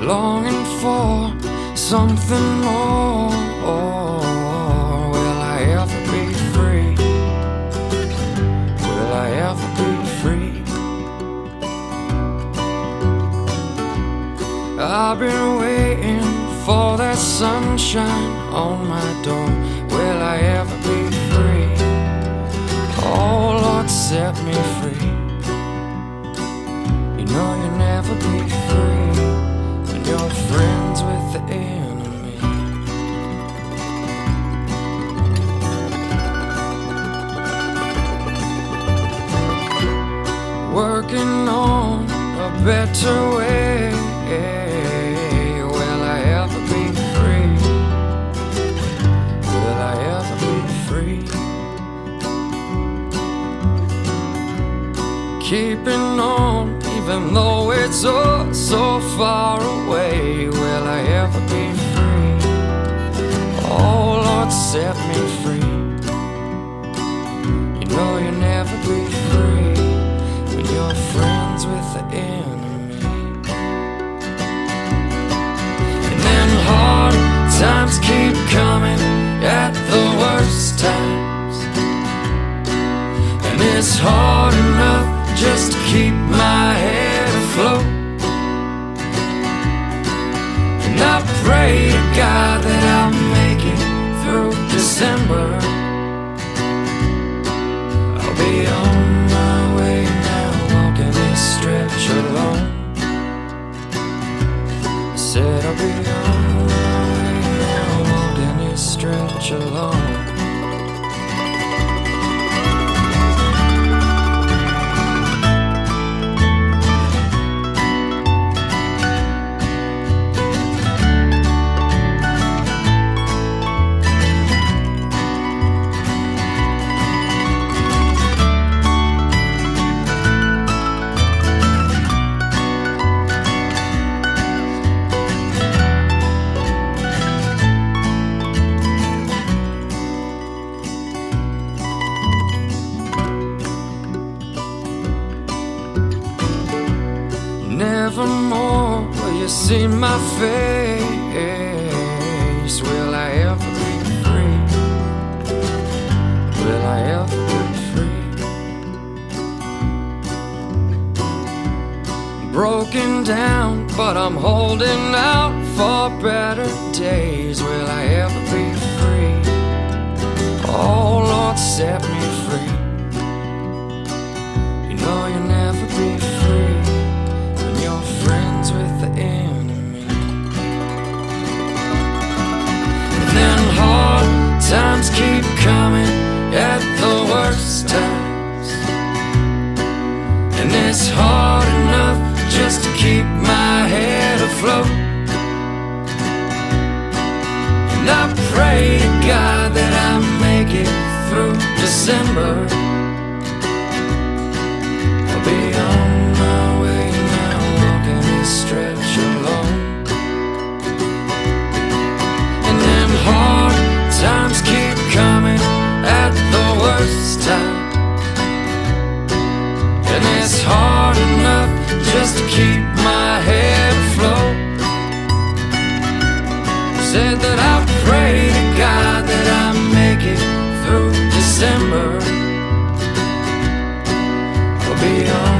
longing for something more. Will I ever be free? Will I ever be free? I've been waiting for that sunshine on my door. Will I ever be free? Oh Lord, set me free. You know you'll never be free when you're friends with the enemy. Working on a better way. Will I ever be free? Will I ever be free? Keeping on even though it's oh so far away. Will I ever be free? Oh Lord, set me free. You know you'll never be free when you're friends with the enemy. And then hard times keep coming at the worst times, and it's hard enough just to keep my head afloat. And I pray to God that I'll make it through December. I'll be on my way now, walking this stretch alone. I said I'll be on my way now, walking this stretch alone. Nevermore will you see my face. Will I ever be free? Will I ever be free? Broken down, but I'm holding out for better days. Will I ever be free? Oh Lord, set me free. You know you'll never be free when you're friends with the enemy. And then hard times keep coming at the worst times, and it's hard enough just to keep my head afloat. And I pray to God that I make it through December. I'll be on my way now, walking this stretch alone. And then hard times keep coming at the worst time, and it's hard enough just to keep my head afloat. Said that I pray to God that I make it through December. I'll be on